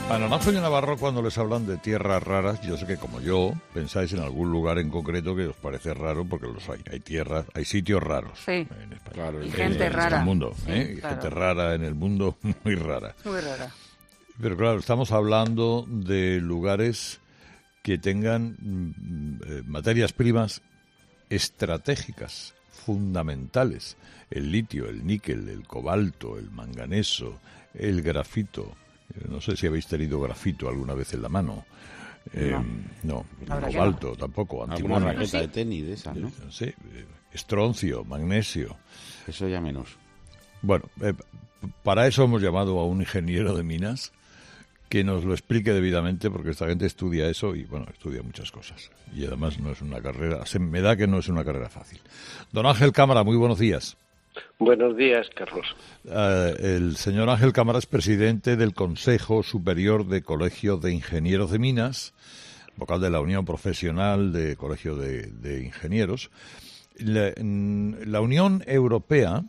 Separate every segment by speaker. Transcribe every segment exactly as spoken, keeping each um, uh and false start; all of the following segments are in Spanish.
Speaker 1: A Naranjo y a Navarro, cuando les hablan de tierras raras, yo sé que como yo, pensáis en algún lugar en concreto que os parece raro, porque los hay. Hay tierras, hay sitios raros
Speaker 2: sí.
Speaker 1: en España.
Speaker 2: Claro, y
Speaker 1: en,
Speaker 2: gente
Speaker 1: en,
Speaker 2: rara.
Speaker 1: En el mundo,
Speaker 2: sí,
Speaker 1: ¿eh?
Speaker 2: claro.
Speaker 1: Gente rara en el mundo, muy rara.
Speaker 2: Muy rara.
Speaker 1: Pero claro, estamos hablando de lugares que tengan mm, materias primas estratégicas, fundamentales. El litio, el níquel, el cobalto, el manganeso, el grafito. No sé si habéis tenido grafito alguna vez en la mano. Eh, no, no cobalto no. Tampoco, antimonio.
Speaker 3: Alguna raqueta de tenis de esas, ¿no?
Speaker 1: Sí, estroncio, magnesio.
Speaker 3: Eso ya menos.
Speaker 1: Bueno, eh, para eso hemos llamado a un ingeniero de minas que nos lo explique debidamente, porque esta gente estudia eso y, bueno, estudia muchas cosas. Y además no es una carrera, se me da que no es una carrera fácil. Don Ángel Cámara, muy buenos días.
Speaker 4: Buenos días, Carlos.
Speaker 1: Uh, el señor Ángel Cámara es presidente del Consejo Superior de Colegios de Ingenieros de Minas, vocal de la Unión Profesional de Colegios de, de Ingenieros. La, la Unión Europea,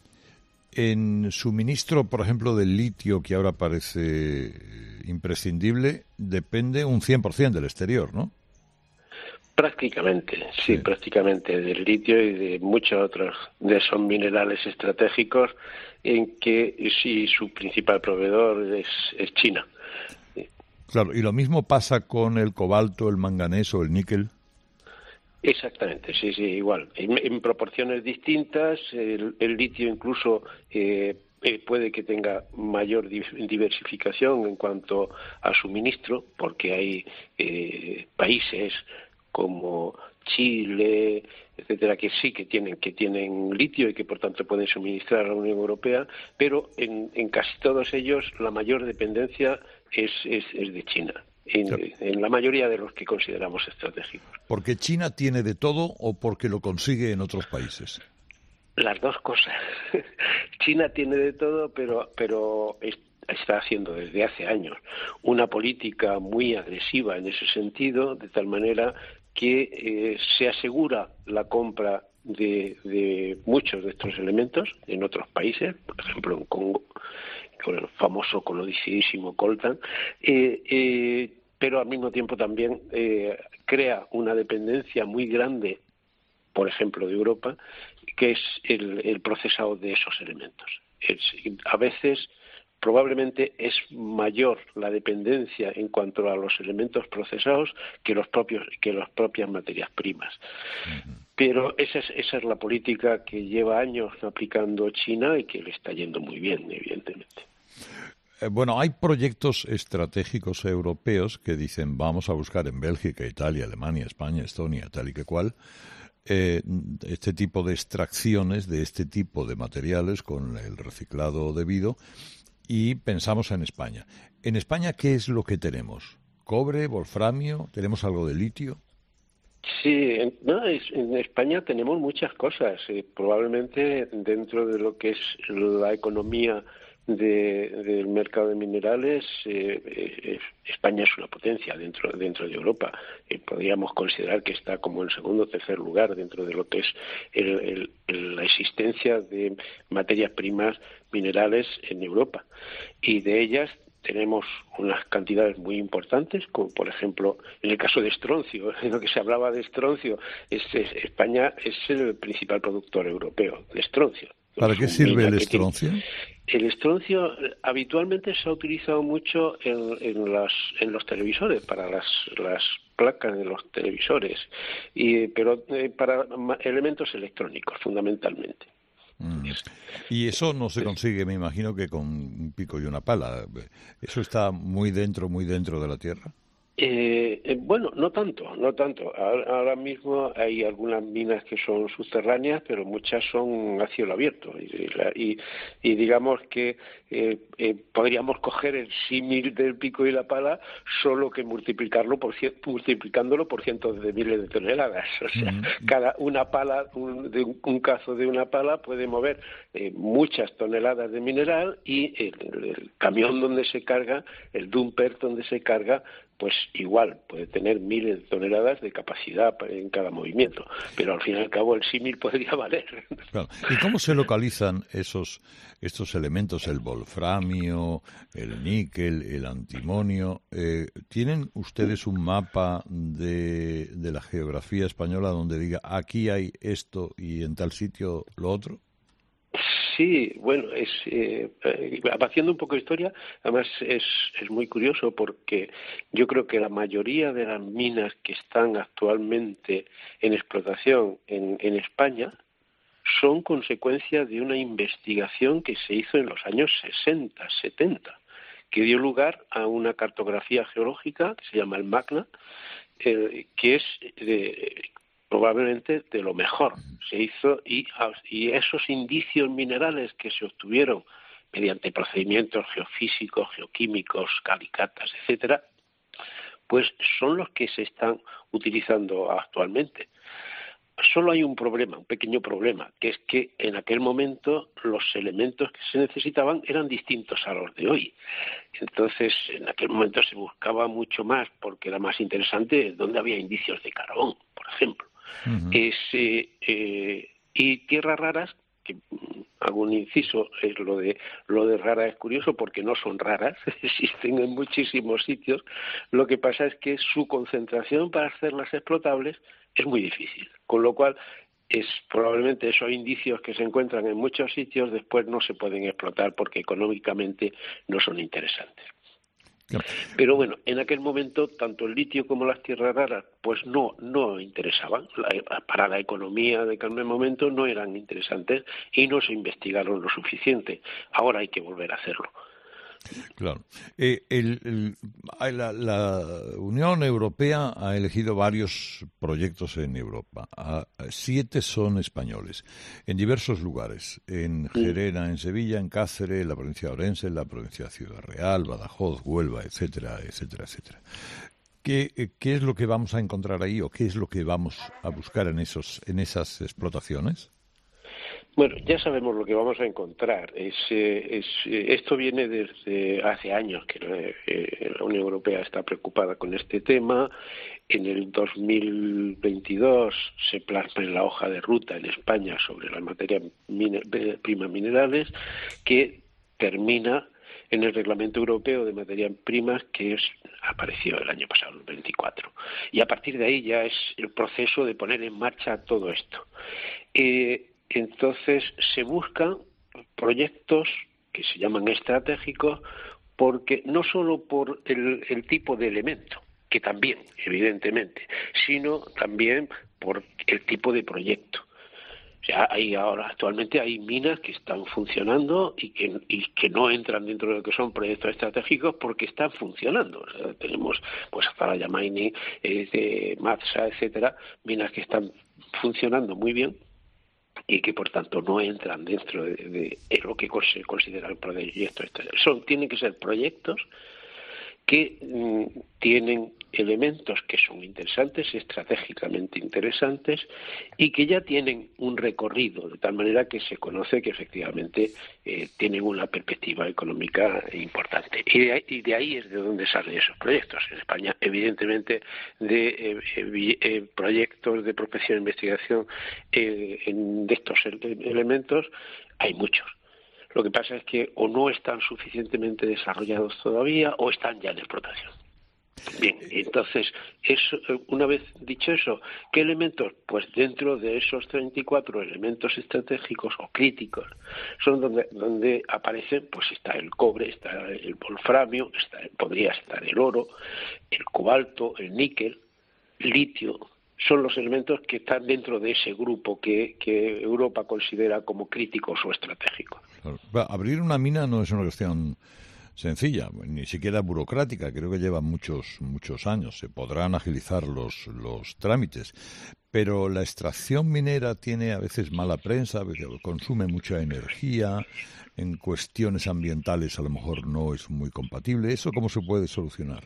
Speaker 1: en suministro, por ejemplo, del litio, que ahora parece imprescindible, depende un cien por ciento del exterior, ¿no?
Speaker 4: Prácticamente, sí, sí, prácticamente del litio y de muchos otros de esos minerales estratégicos, en que sí su principal proveedor es, es China.
Speaker 1: Claro, y lo mismo pasa con el cobalto, el manganeso, el níquel.
Speaker 4: Exactamente, sí, sí, igual. En, en proporciones distintas, el, el litio incluso eh, eh, puede que tenga mayor diversificación en cuanto a suministro, porque hay eh, países como Chile, etcétera, que sí que tienen que tienen litio y que por tanto pueden suministrar a la Unión Europea, pero en, en casi todos ellos la mayor dependencia es, es, es de China, en, claro. en la mayoría de los que consideramos estratégicos.
Speaker 1: ¿Porque China tiene de todo o porque lo consigue en otros países?
Speaker 4: Las dos cosas. China tiene de todo, pero pero es, está haciendo desde hace años una política muy agresiva en ese sentido, de tal manera que eh, se asegura la compra de, de muchos de estos elementos en otros países, por ejemplo en Congo, con el famoso conocidísimo coltan, eh, eh, pero al mismo tiempo también eh, crea una dependencia muy grande, por ejemplo, de Europa, que es el, el procesado de esos elementos. Es, a veces probablemente es mayor la dependencia en cuanto a los elementos procesados que los propios que las propias materias primas. Uh-huh. Pero esa es, esa es la política que lleva años aplicando China y que le está yendo muy bien, evidentemente.
Speaker 1: Eh, bueno, hay proyectos estratégicos europeos que dicen vamos a buscar en Bélgica, Italia, Alemania, España, Estonia, tal y que cual, eh, este tipo de extracciones de este tipo de materiales con el reciclado debido. Y pensamos en España. ¿En España qué es lo que tenemos? ¿Cobre, wolframio? ¿Tenemos algo de litio?
Speaker 4: Sí, en, no, es, en España tenemos muchas cosas. Eh, probablemente dentro de lo que es la economía de, del mercado de minerales, eh, eh, España es una potencia dentro dentro de Europa. Eh, podríamos considerar que está como en segundo o tercer lugar dentro de lo que es el, el, el, la existencia de materias primas minerales en Europa. Y de ellas tenemos unas cantidades muy importantes, como por ejemplo en el caso de estroncio, en lo que se hablaba de estroncio, es, es, España es el principal productor europeo de estroncio.
Speaker 1: ¿Para qué sirve el estroncio?
Speaker 4: Tiene. El estroncio habitualmente se ha utilizado mucho en, en, las, en los televisores, para las, las placas de los televisores, y, pero eh, para elementos electrónicos fundamentalmente.
Speaker 1: Mm. Y eso no se consigue, me imagino, que con un pico y una pala. ¿Eso está muy dentro, muy dentro de la tierra?
Speaker 4: Eh, eh, bueno, no tanto, no tanto. Ahora, ahora mismo hay algunas minas que son subterráneas, pero muchas son a cielo abierto. Y, y, y digamos que eh, eh, podríamos coger el símil del pico y la pala, solo que multiplicarlo por multiplicándolo por cientos de miles de toneladas. O sea, mm-hmm. cada una pala, un, de un, un cazo de una pala puede mover eh, muchas toneladas de mineral, y el, el camión donde se carga, el dumper donde se carga, pues igual puede tener miles de toneladas de capacidad en cada movimiento, pero al fin y al cabo el símil podría valer.
Speaker 1: Claro. ¿Y cómo se localizan esos estos elementos, el wolframio, el níquel, el antimonio? Eh, ¿Tienen ustedes un mapa de, de la geografía española donde diga aquí hay esto y en tal sitio lo otro?
Speaker 4: Sí, bueno, es eh, eh, haciendo un poco de historia, además es, es muy curioso porque yo creo que la mayoría de las minas que están actualmente en explotación en, en España son consecuencia de una investigación que se hizo en los años sesenta, setenta, que dio lugar a una cartografía geológica que se llama el MACNA, eh, que es de, probablemente de lo mejor. Se hizo y, y esos indicios minerales que se obtuvieron mediante procedimientos geofísicos, geoquímicos, calicatas, etcétera, pues son los que se están utilizando actualmente. Solo hay un problema, un pequeño problema, que es que en aquel momento los elementos que se necesitaban eran distintos a los de hoy. Entonces, en aquel momento se buscaba mucho más porque era más interesante donde había indicios de carbón, por ejemplo. Uh-huh. Es, eh, eh, y tierras raras, que hago un inciso, es lo de lo de rara es curioso porque no son raras, existen en muchísimos sitios. Lo que pasa es que su concentración para hacerlas explotables es muy difícil, con lo cual es probablemente esos indicios que se encuentran en muchos sitios después no se pueden explotar porque económicamente no son interesantes. Pero bueno, en aquel momento tanto el litio como las tierras raras pues no no interesaban, la, para la economía de aquel momento no eran interesantes y no se investigaron lo suficiente. Ahora hay que volver a hacerlo.
Speaker 1: Claro. Eh, el, el, la, la Unión Europea ha elegido varios proyectos en Europa. A, siete son españoles, en diversos lugares. En Gerena, en Sevilla, en Cáceres, en la provincia de Orense, en la provincia de Ciudad Real, Badajoz, Huelva, etcétera, etcétera, etcétera. ¿Qué, ¿Qué es lo que vamos a encontrar ahí o qué es lo que vamos a buscar en, esos, en esas explotaciones?
Speaker 4: Bueno, ya sabemos lo que vamos a encontrar. Es, eh, es, eh, esto viene desde hace años que la, eh, la Unión Europea está preocupada con este tema. En el dos mil veintidós se plasma en la hoja de ruta en España sobre las materias mine, primas minerales que termina en el Reglamento Europeo de Materias Primas que es, apareció el año pasado, el veinticuatro. Y a partir de ahí ya es el proceso de poner en marcha todo esto. Eh, Entonces se buscan proyectos que se llaman estratégicos porque no solo por el, el tipo de elemento, que también, evidentemente, sino también por el tipo de proyecto. O sea, hay ahora actualmente hay minas que están funcionando y que, y que no entran dentro de lo que son proyectos estratégicos porque están funcionando. O sea, tenemos pues Atalaya Mining, eh, de Matsa, etcétera, minas que están funcionando muy bien y que por tanto no entran dentro de, de, de lo que se considera el proyecto. Son, tienen que ser proyectos que mm, tienen elementos que son interesantes, estratégicamente interesantes y que ya tienen un recorrido, de tal manera que se conoce que efectivamente eh, tienen una perspectiva económica importante. Y de, ahí, y de ahí es de donde salen esos proyectos. En España, evidentemente, de eh, eh, proyectos de prospección e investigación eh, en, de estos elementos hay muchos. Lo que pasa es que o no están suficientemente desarrollados todavía o están ya en explotación. Bien, entonces, eso, una vez dicho eso, ¿qué elementos? Pues dentro de esos treinta y cuatro elementos estratégicos o críticos son donde, donde aparecen, pues está el cobre, está el wolframio, está, podría estar el oro, el cobalto, el níquel, litio. Son los elementos que están dentro de ese grupo que, que Europa considera como críticos o estratégicos.
Speaker 1: Claro. Abrir una mina no es una cuestión sencilla, ni siquiera burocrática, creo que lleva muchos muchos años, se podrán agilizar los, los trámites, pero la extracción minera tiene a veces mala prensa, consume mucha energía, en cuestiones ambientales a lo mejor no es muy compatible. ¿Eso cómo se puede solucionar?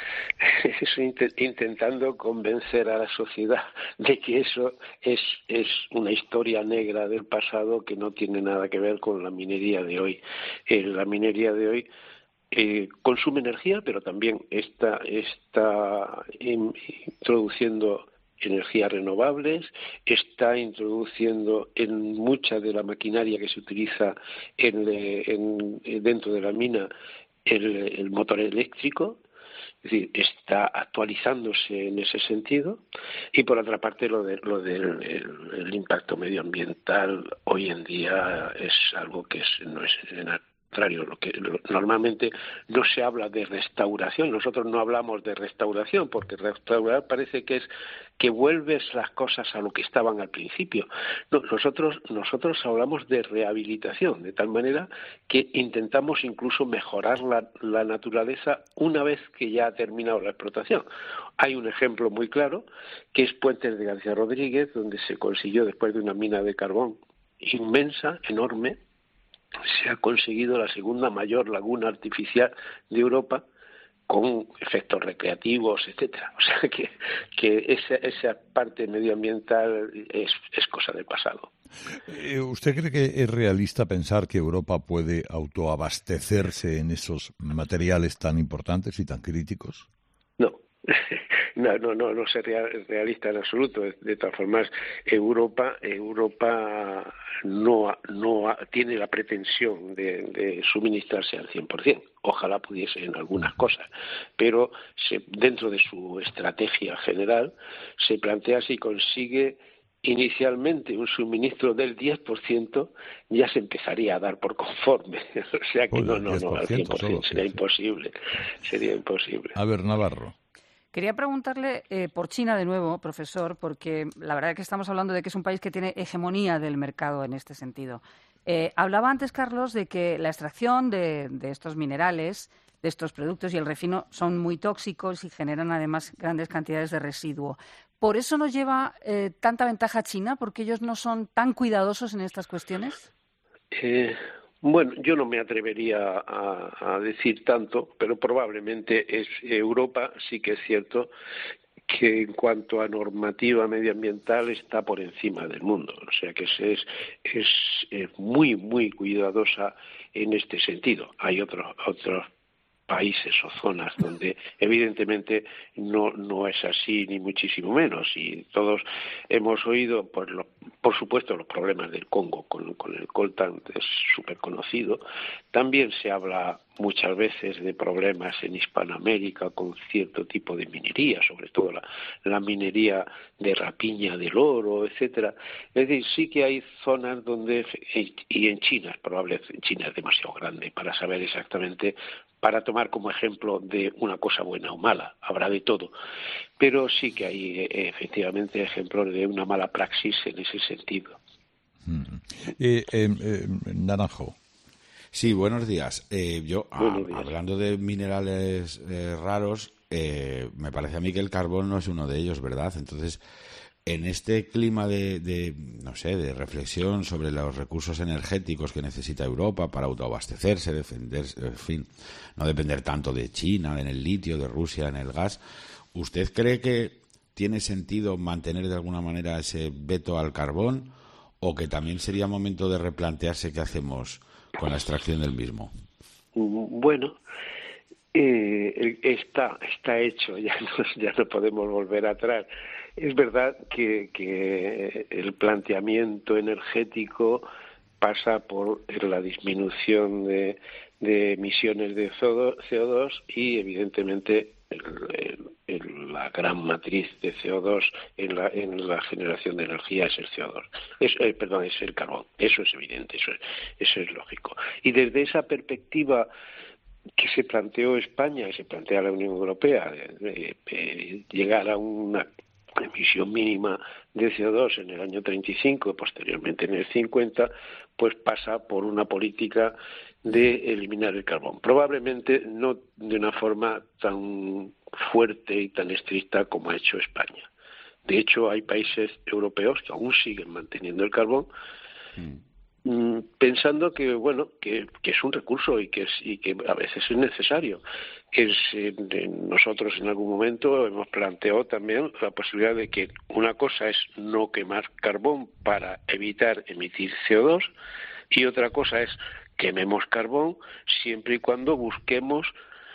Speaker 4: Eso, intentando convencer a la sociedad de que eso es, es una historia negra del pasado que no tiene nada que ver con la minería de hoy. Eh, la minería de hoy eh, consume energía, pero también está, está in, introduciendo energías renovables, está introduciendo en mucha de la maquinaria que se utiliza en, en, dentro de la mina el, el motor eléctrico. Es decir, está actualizándose en ese sentido. Y por otra parte, lo, de, lo del el, el impacto medioambiental hoy en día es algo que es, no es contrario. Lo que lo, normalmente no se habla de restauración. Nosotros no hablamos de restauración, porque restaurar parece que es que vuelves las cosas a lo que estaban al principio. No, nosotros nosotros hablamos de rehabilitación, de tal manera que intentamos incluso mejorar la, la naturaleza una vez que ya ha terminado la explotación. Hay un ejemplo muy claro, que es Puentes de García Rodríguez, donde se consiguió, después de una mina de carbón inmensa, enorme, se ha conseguido la segunda mayor laguna artificial de Europa, con efectos recreativos, etcétera. O sea que, que esa, esa parte medioambiental es, es cosa del pasado.
Speaker 1: ¿Usted cree que es realista pensar que Europa puede autoabastecerse en esos materiales tan importantes y tan críticos?
Speaker 4: No. No, no, no, no es realista en absoluto. De todas formas, Europa, Europa no, no tiene la pretensión de, de suministrarse al cien por cien. Ojalá pudiese en algunas cosas, pero se, dentro de su estrategia general se plantea si consigue inicialmente un suministro del diez por ciento, ya se empezaría a dar por conforme. O sea que Uy, no, no, no, al cien por ciento solo, sería sí, imposible. Sí. Sería imposible.
Speaker 1: A ver, Navarro.
Speaker 2: Quería preguntarle eh, por China de nuevo, profesor, porque la verdad es que estamos hablando de que es un país que tiene hegemonía del mercado en este sentido. Eh, hablaba antes, Carlos, de que la extracción de, de estos minerales, de estos productos y el refino son muy tóxicos y generan además grandes cantidades de residuo. ¿Por eso nos lleva eh, tanta ventaja China? ¿Porque ellos no son tan cuidadosos en estas cuestiones?
Speaker 4: Eh... Bueno, yo no me atrevería a, a decir tanto, pero probablemente es Europa, sí que es cierto que en cuanto a normativa medioambiental está por encima del mundo, o sea que es, es, es, es muy, muy cuidadosa en este sentido. Hay otros otros países o zonas donde evidentemente no no es así ni muchísimo menos, y todos hemos oído por lo, por supuesto los problemas del Congo con, con el coltan, es súper conocido. También se habla muchas veces de problemas en Hispanoamérica con cierto tipo de minería, sobre todo la, la minería de rapiña del oro, etcétera. Es decir, sí que hay zonas donde, y en China es probable, China es demasiado grande para saber exactamente, para tomar como ejemplo de una cosa buena o mala, habrá de todo, pero sí que hay eh, efectivamente ejemplos de una mala praxis en ese sentido.
Speaker 1: Mm. Eh, eh, eh, Naranjo.
Speaker 3: Sí, buenos días. Eh, yo,
Speaker 4: buenos días.
Speaker 3: A, hablando de minerales eh, raros, eh, me parece a mí que el carbón no es uno de ellos, ¿verdad? Entonces, en este clima de, de, no sé, de reflexión sobre los recursos energéticos que necesita Europa para autoabastecerse, defenderse, en fin, no depender tanto de China, en el litio, de Rusia, en el gas, ¿usted cree que tiene sentido mantener de alguna manera ese veto al carbón o que también sería momento de replantearse qué hacemos con la extracción del mismo?
Speaker 4: Bueno, eh, está está hecho, ya no, ya no podemos volver atrás. Es verdad que, que el planteamiento energético pasa por la disminución de, de emisiones de C O dos y, evidentemente, el, el, el, la gran matriz de C O dos en la, en la generación de energía es el C O dos. Es, eh, perdón, es el carbón. Eso es evidente, eso es, eso es lógico. Y desde esa perspectiva que se planteó España y se plantea la Unión Europea, de, de, de llegar a una emisión mínima de C O dos en el año treinta y cinco y posteriormente en el cincuenta, pues pasa por una política de eliminar el carbón. Probablemente no de una forma tan fuerte y tan estricta como ha hecho España. De hecho, hay países europeos que aún siguen manteniendo el carbón, mm. pensando que bueno que, que es un recurso y que es, y que a veces es necesario. Es, eh, nosotros en algún momento hemos planteado también la posibilidad de que una cosa es no quemar carbón para evitar emitir C O dos y otra cosa es quememos carbón siempre y cuando busquemos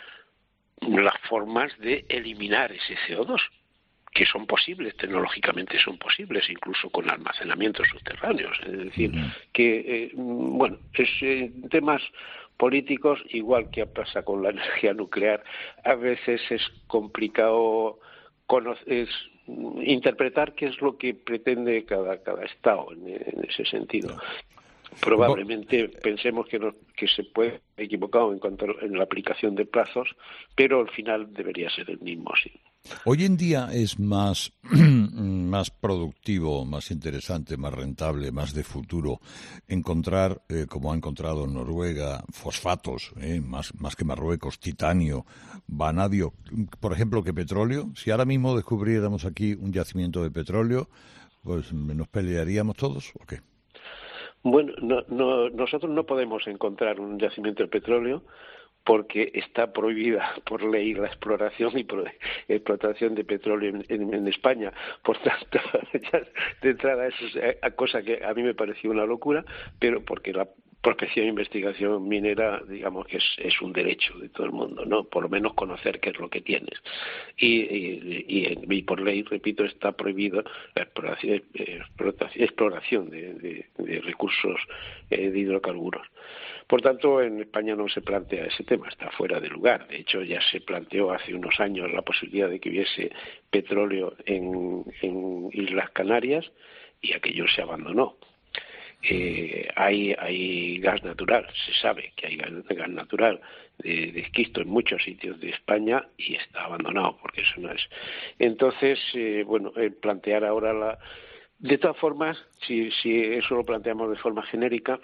Speaker 4: las formas de eliminar ese C O dos, que son posibles, tecnológicamente son posibles, incluso con almacenamientos subterráneos. Es decir, uh-huh. que, eh, bueno, es eh, temas políticos, igual que pasa con la energía nuclear, a veces es complicado conocer, es, interpretar qué es lo que pretende cada, cada Estado en, en ese sentido. Probablemente pensemos que, no, que se puede equivocado en cuanto a en la aplicación de plazos, pero al final debería ser el mismo, sí.
Speaker 1: Hoy en día es más, más productivo, más interesante, más rentable, más de futuro encontrar, eh, como ha encontrado en Noruega, fosfatos, eh, más, más que Marruecos, titanio, vanadio, por ejemplo, que petróleo. Si ahora mismo descubriéramos aquí un yacimiento de petróleo, pues ¿nos pelearíamos todos o qué?
Speaker 4: Bueno, no, no, nosotros no podemos encontrar un yacimiento de petróleo porque está prohibida por ley la exploración y pro, explotación de petróleo en, en, en España. Por tanto, ya de entrada eso es una cosa que a mí me pareció una locura, pero porque la prospección e investigación minera, digamos que es, es un derecho de todo el mundo, ¿no? Por lo menos conocer qué es lo que tienes. Y, y, y, y por ley, repito, está prohibido la exploración, explotación, exploración de, de, de recursos eh, de hidrocarburos. Por tanto, en España no se plantea ese tema, está fuera de lugar. De hecho, ya se planteó hace unos años la posibilidad de que hubiese petróleo en, en Islas Canarias y aquello se abandonó. Eh, hay, hay gas natural, se sabe que hay gas, gas natural de, de esquisto en muchos sitios de España y está abandonado porque eso no es. Entonces, eh, bueno, el plantear ahora la... De todas formas, si, si eso lo planteamos de forma genérica,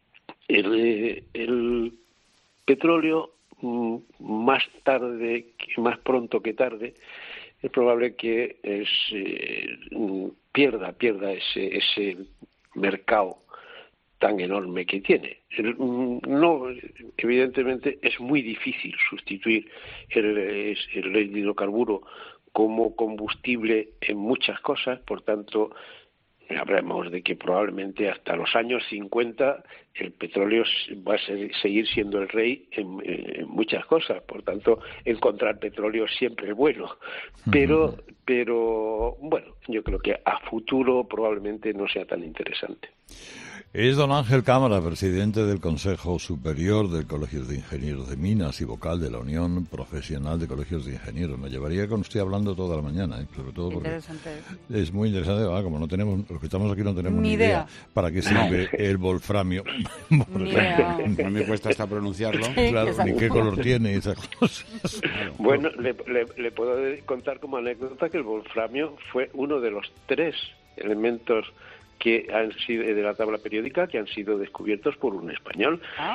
Speaker 4: el, el petróleo más tarde, más pronto que tarde, es probable que es, eh, pierda, pierda ese, ese mercado tan enorme que tiene. El, no, evidentemente es muy difícil sustituir el, el hidrocarburo como combustible en muchas cosas, por tanto hablamos de que probablemente hasta los años cincuenta el petróleo va a ser, seguir siendo el rey en, en muchas cosas, por tanto encontrar petróleo siempre es bueno, pero, uh-huh. pero bueno, yo creo que a futuro probablemente no sea tan interesante.
Speaker 1: Es don Ángel Cámara, presidente del Consejo Superior del Colegio de Ingenieros de Minas y vocal de la Unión Profesional de Colegios de Ingenieros. Me llevaría con usted hablando toda la mañana, ¿eh? Sobre todo porque es muy interesante. Ah, como no tenemos, los que estamos aquí no tenemos ni, ni idea. idea para qué sirve el wolframio.
Speaker 3: Ni idea. No me cuesta hasta pronunciarlo.
Speaker 1: Sí, claro, ni qué color tiene y esas cosas.
Speaker 4: Claro. Bueno, le, le, le puedo contar como anécdota que el wolframio fue uno de los tres elementos que han sido de la tabla periódica que han sido descubiertos por un español. ¿Ah?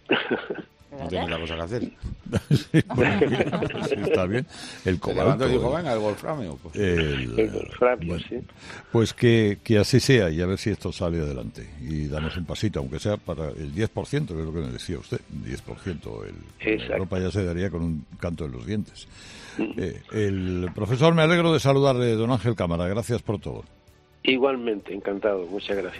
Speaker 3: No tiene otra cosa que hacer.
Speaker 1: Sí, bueno, mira, sí, está bien. El cobalto.
Speaker 3: Dijo, venga, el wolframio. Pues.
Speaker 1: El,
Speaker 4: el wolframio, bueno, sí.
Speaker 1: Pues que, que así sea y a ver si esto sale adelante. Y damos un pasito, aunque sea para el diez por ciento, que es lo que me decía usted. diez por ciento. El, Europa ya se daría con un canto en los dientes. Eh, el profesor, me alegro de saludarle, don Ángel Cámara. Gracias por todo.
Speaker 4: Igualmente, encantado. Muchas gracias.